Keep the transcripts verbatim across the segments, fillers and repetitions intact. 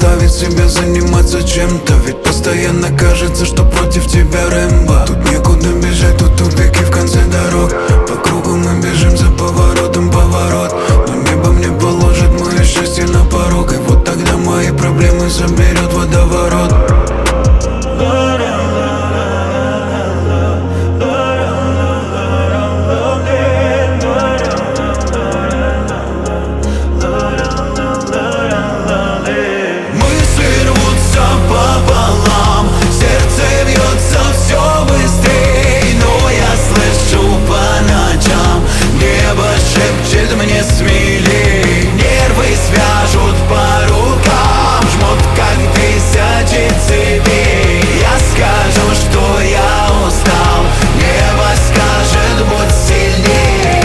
заставить себя заниматься чем-то, ведь постоянно кажется, что против тебя Рэмбо. Тут некуда бежать, тут тупики в конце дорог. По кругу мы бежим, за поворотом поворот, но небо мне положит мое счастье на порог. И вот тогда мои проблемы заберет водоворот. Мне смелей, нервы свяжут по рукам, жмут как тысячи цепей. Я скажу, что я устал, небо скажет, будь сильней.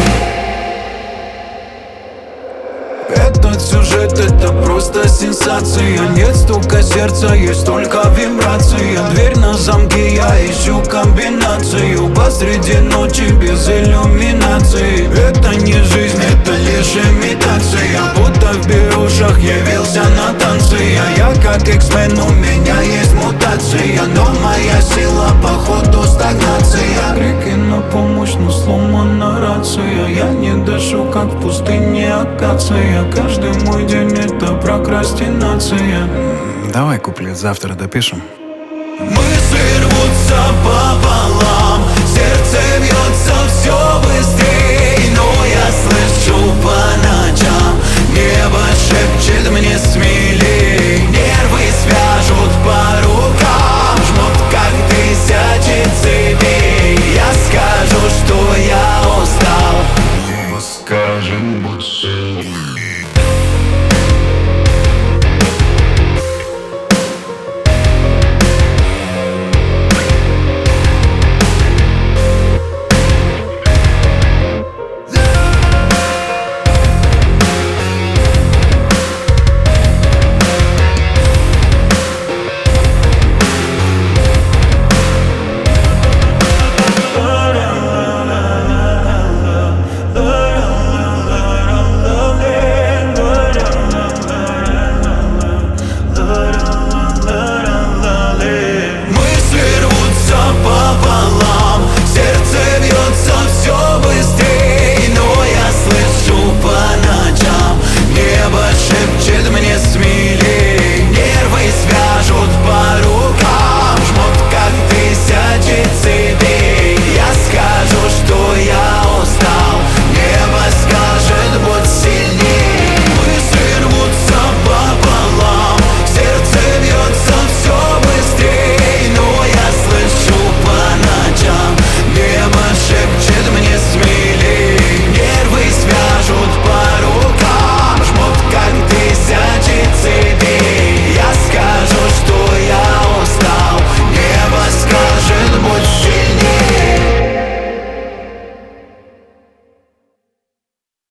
Этот сюжет — это просто сенсация. Нет стука сердца, есть только вибрация. Дверь на замке, я ищу комбинацию посреди ночи без иллюминации. Это не жизнь, это лишь имитация, будто в берушах явился на танцы. Я как X-Men, у меня есть мутация, но моя сила походу стагнация. Крики на помощь, но сломана рация. Я не дышу, как в пустыне акация. Каждый мой день — это прокрастинация. Давай куплет завтра допишем. Мысли рвутся пополам, сердце бьется все быстрей, но я слышу по ночам, небо шепчет мне смех.